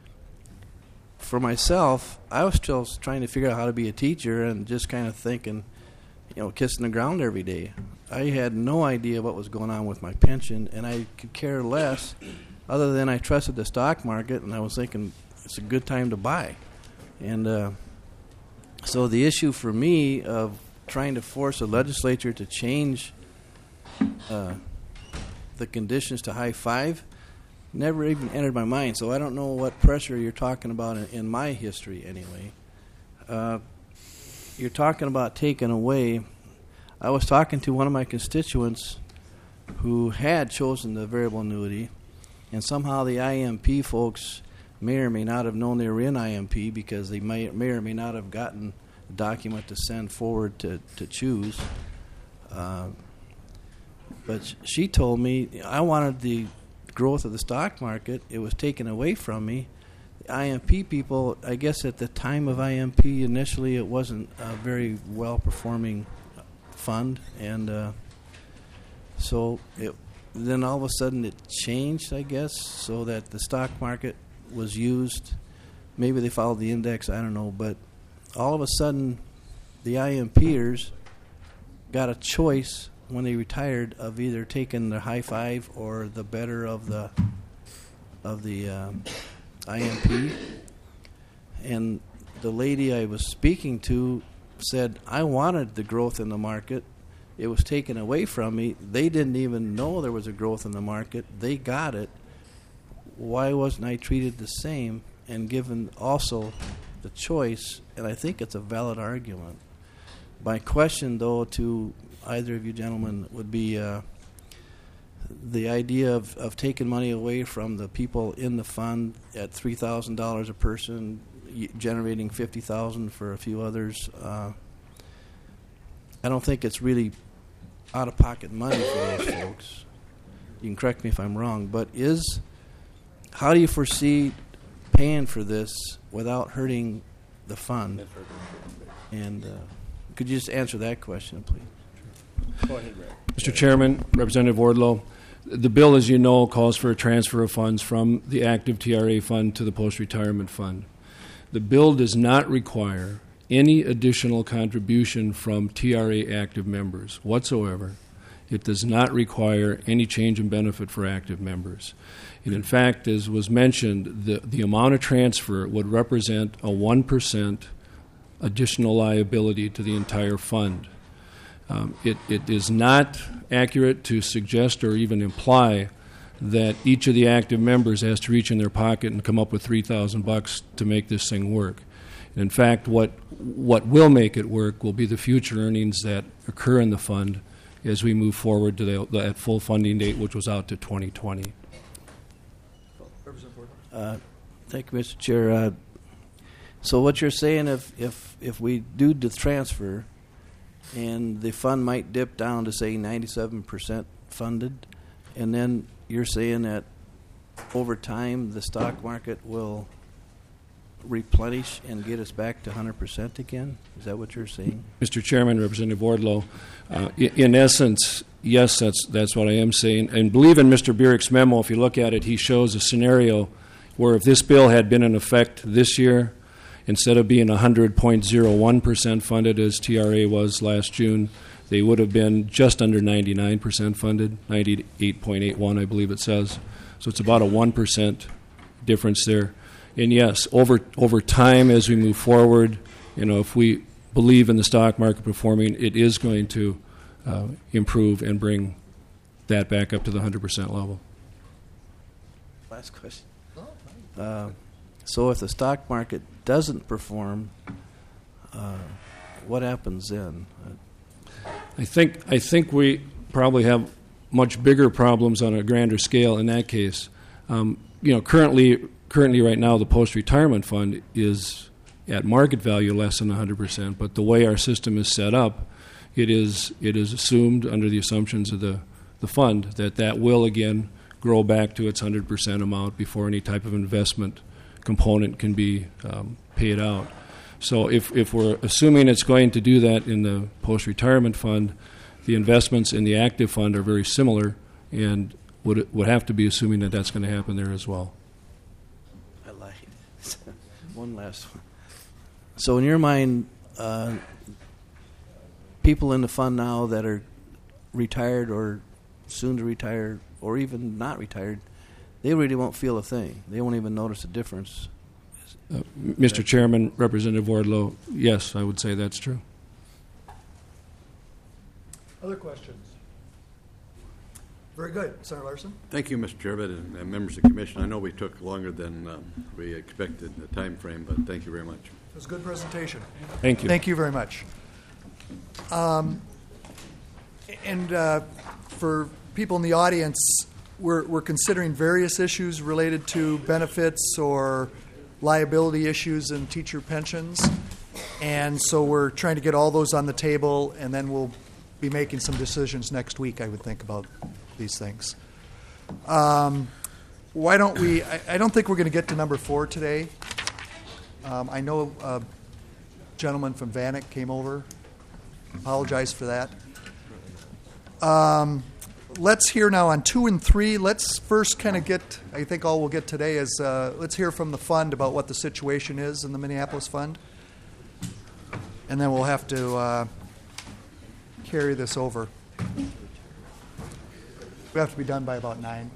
For myself, I was still trying to figure out how to be a teacher and just kind of thinking, you know, kissing the ground every day. I had no idea what was going on with my pension, and I could care less other than I trusted the stock market, and I was thinking it's a good time to buy. And uh, so the issue for me of trying to force a legislature to change uh, the conditions to high five never even entered my mind. So I don't know what pressure you're talking about in, in my history anyway. Uh, you're talking about taking away. I was talking to one of my constituents who had chosen the variable annuity, and somehow the I M P folks may or may not have known they were in I M P because they may, may or may not have gotten a document to send forward to, to choose. Uh, but sh- she told me I wanted the growth of the stock market. It was taken away from me. The I M P people, I guess at the time of I M P, initially it wasn't a very well-performing fund, and uh, so it, then all of a sudden it changed, I guess, so that the stock market was used. Maybe they followed the index, I don't know, but all of a sudden the I M Pers got a choice when they retired of either taking the high five or the better of the of the um, I M P. And the lady I was speaking to said, I wanted the growth in the market. It was taken away from me. They didn't even know there was a growth in the market. They got it. Why wasn't I treated the same and given also the choice? And I think it's a valid argument. My question, though, to either of you gentlemen would be uh, the idea of, of taking money away from the people in the fund at three thousand dollars a person, y- generating fifty thousand dollars for a few others. Uh, I don't think it's really out-of-pocket money for those folks. You can correct me if I'm wrong, but is how do you foresee paying for this without hurting the fund? And uh, could you just answer that question, please? Go ahead, Ray. Mister Chairman, Representative Wardlow, the bill, as you know, calls for a transfer of funds from the active T R A fund to the post-retirement fund. The bill does not require any additional contribution from T R A active members whatsoever. It does not require any change in benefit for active members. And in fact, as was mentioned, the, the amount of transfer would represent a one percent additional liability to the entire fund. Um, it, it is not accurate to suggest or even imply that each of the active members has to reach in their pocket and come up with three thousand bucks to make this thing work. In fact, what what will make it work will be the future earnings that occur in the fund as we move forward to the, that full funding date, which was out to twenty twenty. Uh, thank you, Mister Chair. Uh, so what you're saying, if, if, if we do the transfer and the fund might dip down to, say, ninety-seven percent funded, and then you're saying that over time the stock market will replenish and get us back to one hundred percent again? Is that what you're saying? Mister Chairman, Representative Wardlow, uh, in, in essence, yes, that's that's what I am saying. And believe in Mister Burick's memo, if you look at it, he shows a scenario where if this bill had been in effect this year, instead of being one hundred point zero one percent funded as T R A was last June, they would have been just under ninety-nine percent funded, ninety-eight point eight one, I believe it says. So it's about a one percent difference there. And yes, over over time as we move forward, you know, if we believe in the stock market performing, it is going to uh, improve and bring that back up to the one hundred percent level. Last question. Uh, so if the stock market doesn't perform, uh, what happens then? I think I think we probably have much bigger problems on a grander scale in that case. Um, you know, currently, currently right now, the post-retirement fund is at market value less than one hundred percent. But the way our system is set up, it is it is assumed under the assumptions of the, the fund that that will again grow back to its one hundred percent amount before any type of investment component can be um, paid out. So if, if we're assuming it's going to do that in the post-retirement fund, the investments in the active fund are very similar and would would have to be assuming that that's going to happen there as well. I like it. One last one. So in your mind, uh, people in the fund now that are retired or soon to retire or even not retired, they really won't feel a thing. They won't even notice a difference. Uh, Mister Chairman, Representative Wardlow, yes, I would say that's true. Other questions? Very good. Senator Larson? Thank you, Mister Chairman, and, and members of the commission. I know we took longer than um, we expected in the time frame, but thank you very much. It was a good presentation. Thank you. Thank you very much. Um, and uh, for people in the audience, we're, we're considering various issues related to benefits or liability issues in teacher pensions. And so we're trying to get all those on the table, and then we'll be making some decisions next week, I would think, about these things. Um, why don't we, I, I don't think we're going to get to number four today. Um, I know a gentleman from Vanek came over. Apologize for that. Um, let's hear now on two and three. Let's first kind of get, I think all we'll get today is, uh, let's hear from the fund about what the situation is in the Minneapolis Fund. And then we'll have to uh, carry this over. We have to be done by about nine.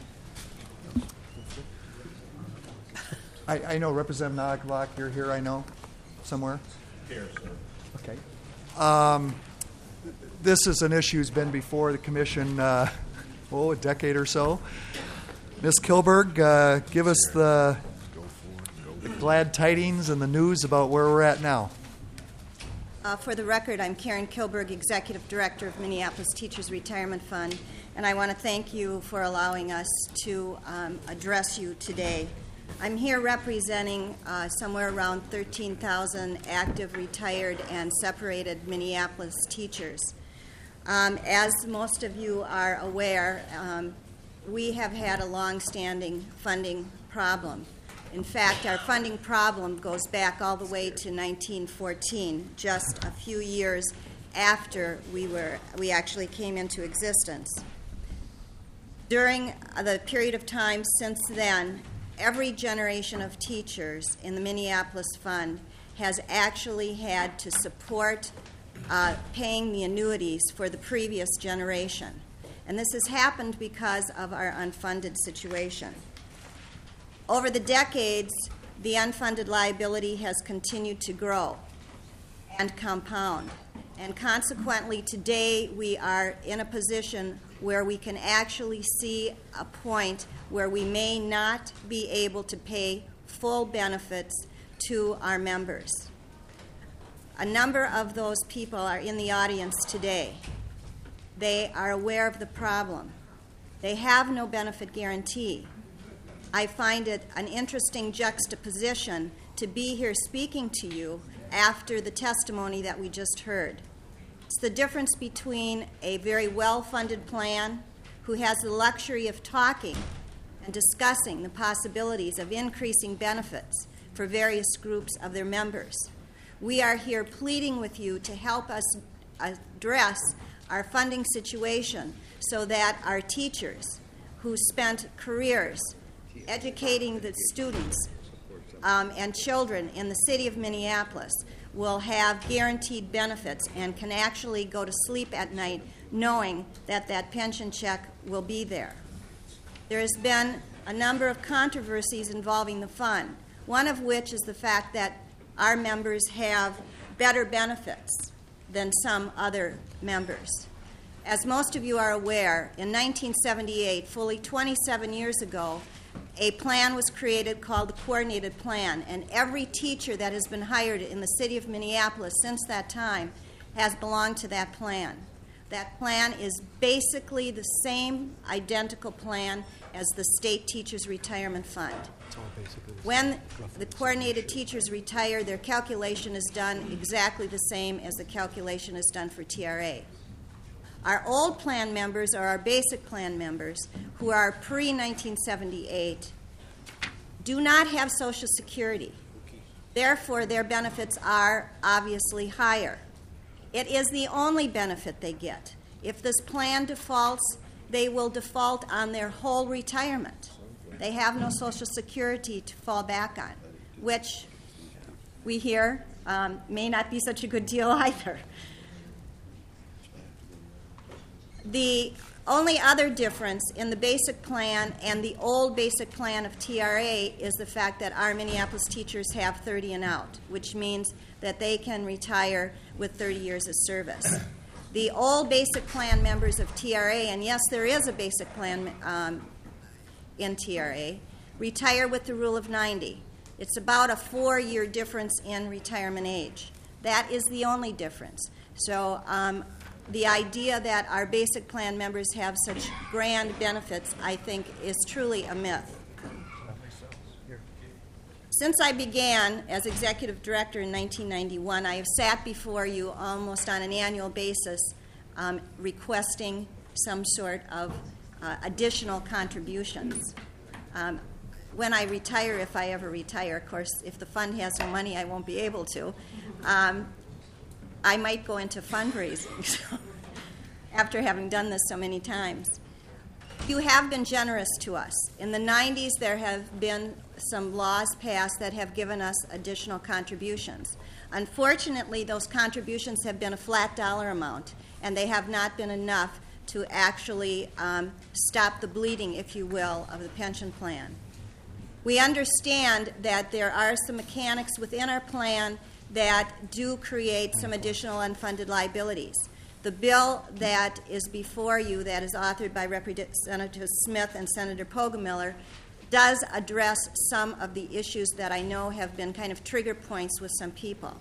I, I know Representative Nagelbach, you're here, I know, somewhere? Here, sir. Okay. Um, this is an issue that's been before the commission, uh, oh, a decade or so. Miz Kilberg, uh, give us the, the glad tidings and the news about where we're at now. Uh, for the record, I'm Karen Kilberg, Executive Director of Minneapolis Teachers Retirement Fund, and I want to thank you for allowing us to um, address you today. I'm here representing uh, somewhere around thirteen thousand active, retired, and separated Minneapolis teachers. Um, as most of you are aware, um, we have had a long-standing funding problem. In fact, our funding problem goes back all the way to nineteen fourteen, just a few years after we were we actually came into existence. During the period of time since then, every generation of teachers in the Minneapolis Fund has actually had to support uh, paying the annuities for the previous generation. And this has happened because of our unfunded situation. Over the decades, the unfunded liability has continued to grow and compound. And consequently, today we are in a position where we can actually see a point where we may not be able to pay full benefits to our members. A number of those people are in the audience today. They are aware of the problem. They have no benefit guarantee. I find it an interesting juxtaposition to be here speaking to you after the testimony that we just heard. It's the difference between a very well-funded plan who has the luxury of talking and discussing the possibilities of increasing benefits for various groups of their members. We are here pleading with you to help us address our funding situation so that our teachers who spent careers educating the students um, and children in the city of Minneapolis will have guaranteed benefits and can actually go to sleep at night knowing that that pension check will be there. There has been a number of controversies involving the fund, one of which is the fact that our members have better benefits than some other members. As most of you are aware, in nineteen seventy-eight, fully twenty-seven years ago, a plan was created called the Coordinated Plan, and every teacher that has been hired in the city of Minneapolis since that time has belonged to that plan. That plan is basically the same identical plan as the State Teachers Retirement Fund. When the coordinated teachers retire, their calculation is done exactly the same as the calculation is done for T R A. Our old plan members, or our basic plan members, who are pre nineteen seventy-eight, do not have Social Security. Therefore, their benefits are obviously higher. It is the only benefit they get. If this plan defaults, they will default on their whole retirement. They have no Social Security to fall back on, which we hear um, may not be such a good deal either. The only other difference in the basic plan and the old basic plan of T R A is the fact that our Minneapolis teachers have thirty and out, which means that they can retire with thirty years of service. The old basic plan members of T R A, and yes, there is a basic plan um, in T R A, retire with the rule of ninety. It's about a four-year difference in retirement age. That is the only difference. So um, the idea that our basic plan members have such grand benefits, I think, is truly a myth. Since I began as executive director in nineteen ninety-one, I have sat before you almost on an annual basis um, requesting some sort of uh, additional contributions. Um, when I retire, if I ever retire, of course, if the fund has no money, I won't be able to. Um, I might go into fundraising after having done this so many times. You have been generous to us. In the nineties, there have been some laws passed that have given us additional contributions. Unfortunately, those contributions have been a flat dollar amount, and they have not been enough to actually um, stop the bleeding, if you will, of the pension plan. We understand that there are some mechanics within our plan that do create some additional unfunded liabilities. The bill that is before you, that is authored by Representative Smith and Senator Poggemiller, does address some of the issues that I know have been kind of trigger points with some people.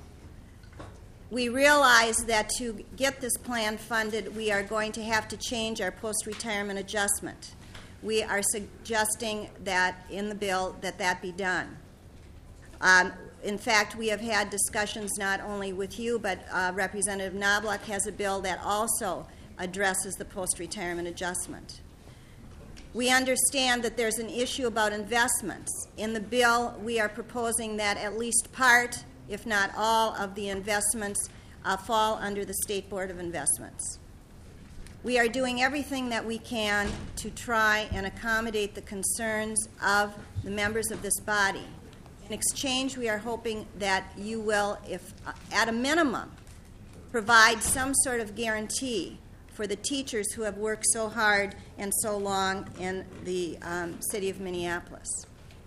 We realize that to get this plan funded, we are going to have to change our post-retirement adjustment. We are suggesting that in the bill that that be done. Um, In fact, we have had discussions not only with you, but uh, Representative Knobloch has a bill that also addresses the post-retirement adjustment. We understand that there's an issue about investments. In the bill, we are proposing that at least part, if not all, of the investments uh, fall under the State Board of Investments. We are doing everything that we can to try and accommodate the concerns of the members of this body. In exchange, we are hoping that you will, if uh, at a minimum, provide some sort of guarantee for the teachers who have worked so hard and so long in the um, city of Minneapolis.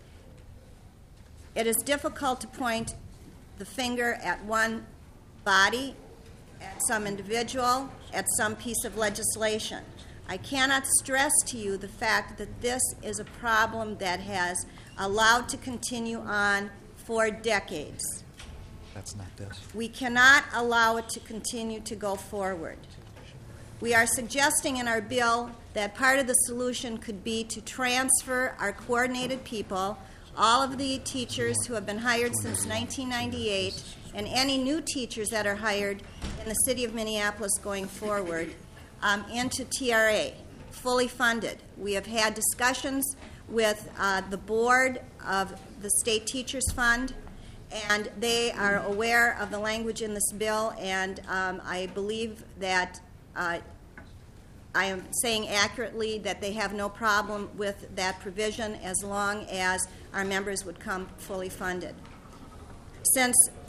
It is difficult to point the finger at one body, at some individual, at some piece of legislation. I cannot stress to you the fact that this is a problem that has allowed to continue on for decades. That's not this. We cannot allow it to continue to go forward. We are suggesting in our bill that part of the solution could be to transfer our coordinated people, all of the teachers who have been hired since nineteen ninety-eight, and any new teachers that are hired in the city of Minneapolis going forward, um, into T R A, fully funded. We have had discussions with uh, the board of the State Teachers Fund, and they are aware of the language in this bill, and um, I believe that uh, I am saying accurately that they have no problem with that provision as long as our members would come fully funded. Since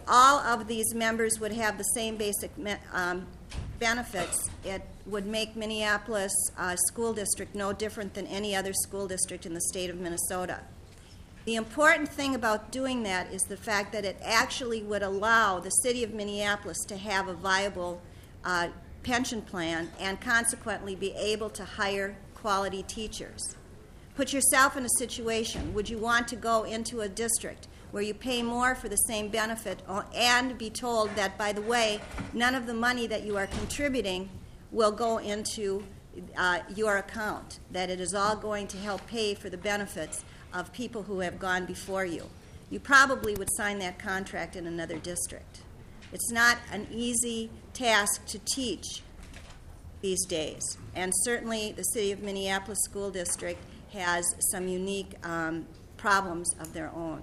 all of these members would have the same basic me- um, benefits, it would make Minneapolis uh, School District no different than any other school district in the state of Minnesota. The important thing about doing that is the fact that it actually would allow the city of Minneapolis to have a viable uh, pension plan and consequently be able to hire quality teachers. Put yourself in a situation, would you want to go into a district where you pay more for the same benefit and be told that, by the way, none of the money that you are contributing will go into uh, your account, that it is all going to help pay for the benefits of people who have gone before you? You probably would sign that contract in another district. It's not an easy task to teach these days, and certainly the City of Minneapolis School District has some unique um, problems of their own.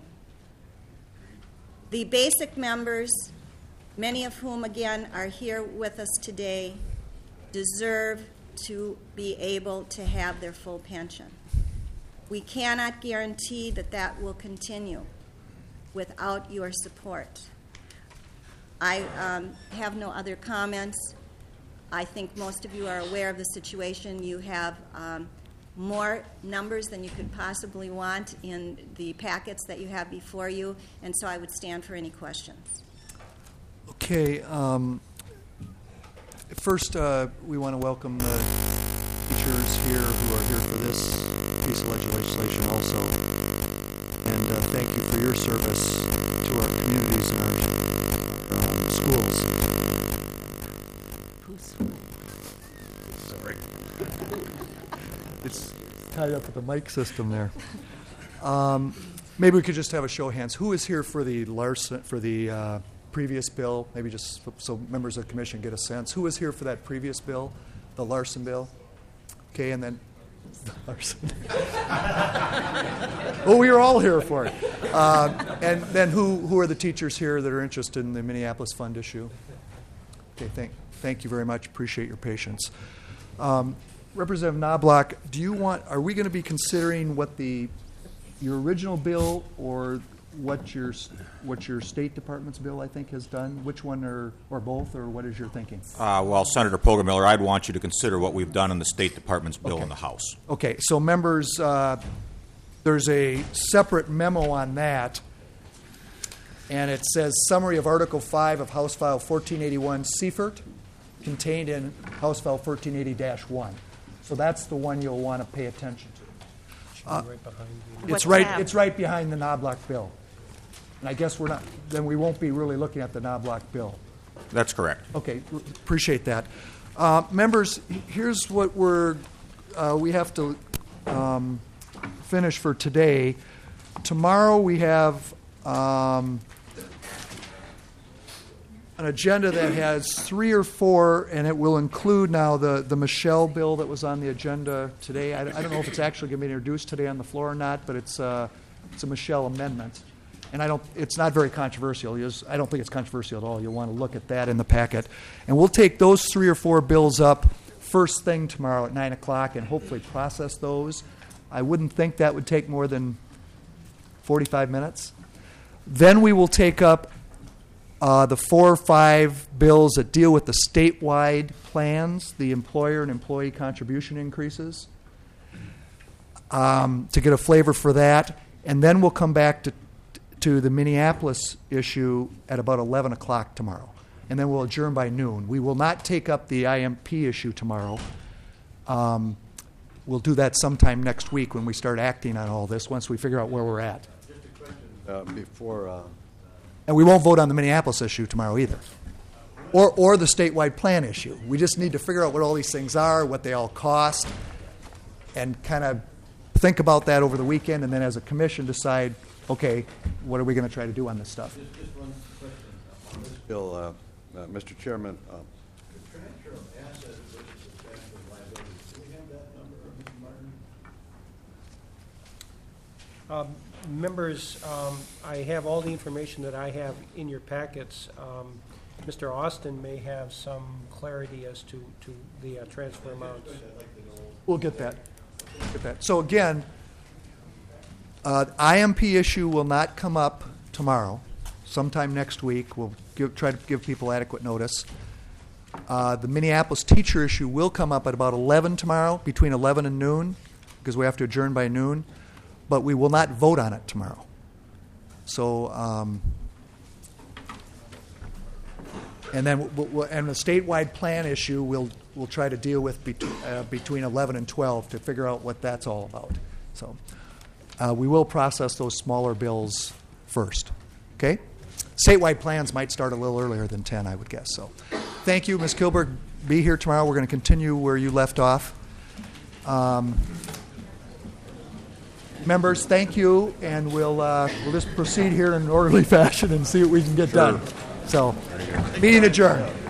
The basic members, many of whom, again, are here with us today, deserve to be able to have their full pension. We cannot guarantee that that will continue without your support. I um, have no other comments. I think most of you are aware of the situation. You have um, more numbers than you could possibly want in the packets that you have before you, and so I would stand for any questions. Okay. Um, first, uh, we want to welcome the teachers here who are here for this piece of legislation also, and uh, thank you for your service to our communities and our um, schools. Sorry. It's tied up with the mic system there. Um, maybe we could just have a show of hands. Who is here for the Larson, for the uh, previous bill? Maybe just so members of the commission get a sense. Who was here for that previous bill, the Larson bill? Okay, and then Larson. Well, we were all here for it. Uh, and then who who are the teachers here that are interested in the Minneapolis Fund issue? Okay, thank thank you very much. Appreciate your patience. Um, Representative Knobloch, do you want? Are we going to be considering what the your original bill or what your what your State Department's bill, I think, has done? Which one, or or both, or what is your thinking? Uh, well, Senator Poggemiller, I'd want you to consider what we've done in the State Department's bill Okay. in the House. Okay, so members, uh, there's a separate memo on that, and it says summary of Article five of House File fourteen eighty-one Seifert, contained in House File fourteen eighty dash one. So that's the one you'll want to pay attention to. Uh, it's What's right. that? It's right behind the Knobloch bill, and I guess we're not. Then we won't be really looking at the Knobloch bill. That's correct. Okay, r- appreciate that. Uh, members, here's what we're uh, we have to um, finish for today. Tomorrow we have um, an agenda that has three or four, and it will include now the, the Michelle bill that was on the agenda today. I, I don't know if it's actually going to be introduced today on the floor or not, but it's uh, it's a Michelle amendment, and I don't. It's not very controversial. Just, I don't think it's controversial at all. You'll want to look at that in the packet, and we'll take those three or four bills up first thing tomorrow at nine o'clock, and hopefully process those. I wouldn't think that would take more than forty-five minutes. Then we will take up Uh, the four or five bills that deal with the statewide plans, the employer and employee contribution increases, um, to get a flavor for that. And then we'll come back to, to the Minneapolis issue at about eleven o'clock tomorrow. And then we'll adjourn by noon. We will not take up the I M P issue tomorrow. Um, we'll do that sometime next week when we start acting on all this, once we figure out where we're at. Just a question uh, before... Uh And we won't vote on the Minneapolis issue tomorrow either, or or the statewide plan issue. We just need to figure out what all these things are, what they all cost, and kind of think about that over the weekend, and then as a commission decide, okay, what are we going to try to do on this stuff? Just, just one question on this bill, uh, uh, Mister Chairman. Uh, the transfer of assets versus the transfer of liabilities. Do we have that number, Mister Martin? Um, Members, um, I have all the information that I have in your packets. Um, Mister Austin may have some clarity as to, to the uh, transfer amounts. We'll get that. Get that. So again, uh, I M P issue will not come up tomorrow. sometime next week. We'll give, try to give people adequate notice. Uh, the Minneapolis teacher issue will come up at about eleven tomorrow, between eleven and noon, because we have to adjourn by noon. But we will not vote on it tomorrow. So, um, and then we'll, we'll, and the statewide plan issue we'll we'll try to deal with bet- uh, between eleven and twelve to figure out what that's all about. So, uh, we will process those smaller bills first. Okay, statewide plans might start a little earlier than ten, I would guess. So, thank you, Miz Kilberg. Be here tomorrow. We're going to continue where you left off. Um, Members, thank you, and we'll uh, we'll just proceed here in an orderly fashion and see what we can get done. So, meeting adjourned.